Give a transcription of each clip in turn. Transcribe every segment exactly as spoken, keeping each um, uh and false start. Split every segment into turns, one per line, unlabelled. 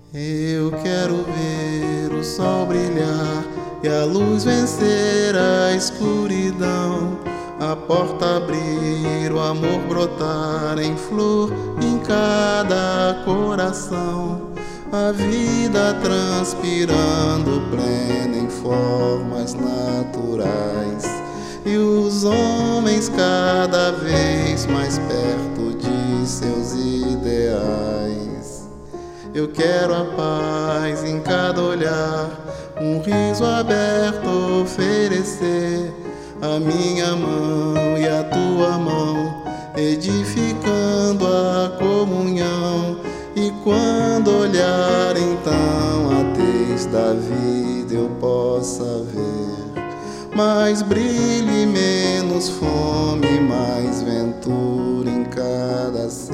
Eu quero ver o sol brilhar e a luz vencer a escuridão, a porta abrir, o amor brotar em flor em cada coração, a vida transpirando plena em formas naturais e os homens cada vez mais perto de seus ideais. Eu quero a paz em cada olhar, um riso aberto oferecer, a minha mão e a tua mão, edificando a comunhão. E quando olhar então a tez da vida eu possa ver mais brilho e menos fome, mais ventura em cada ser.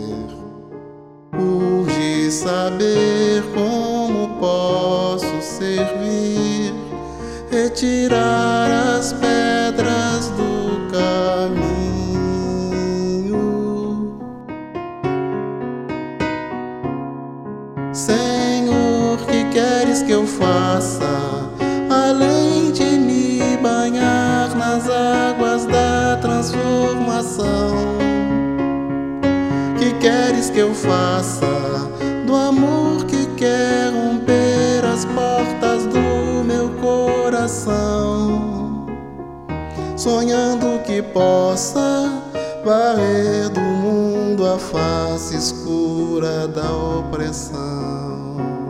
Urge saber como posso servir, retirar as pedras do caminho. Senhor, que queres que eu faça, além de me banhar nas águas da transformação? Que queres que eu faça do amor que quer romper as portas do meu coração, sonhando que possa varrer do mundo a face escura da opressão?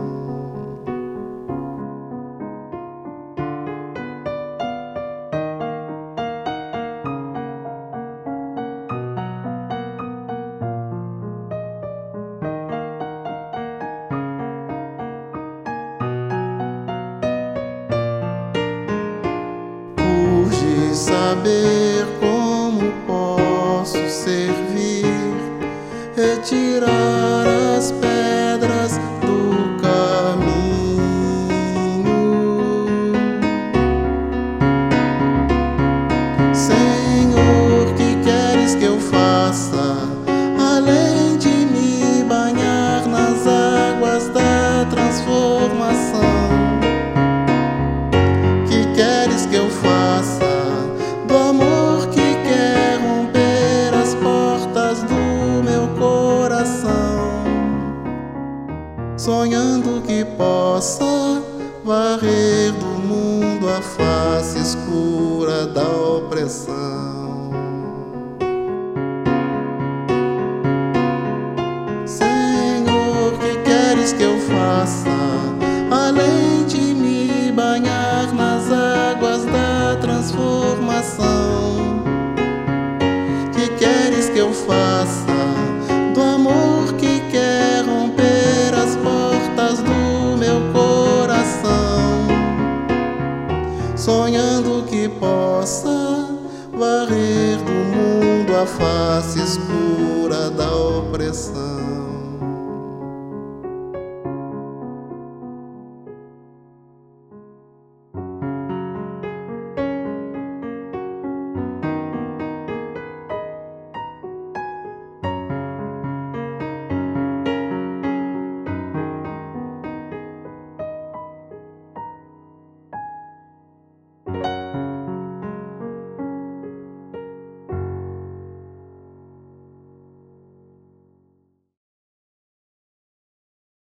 Urge saber como posso servir, retirar as pedras do caminho. Senhor, que queres que eu faça, além de me banhar nas águas da transformação? Que queres que eu faça do amor que quer romper as portas do meu coração, sonhando que possa varrer do mundo a face escura da opressão? Senhor, que queres que eu faça, além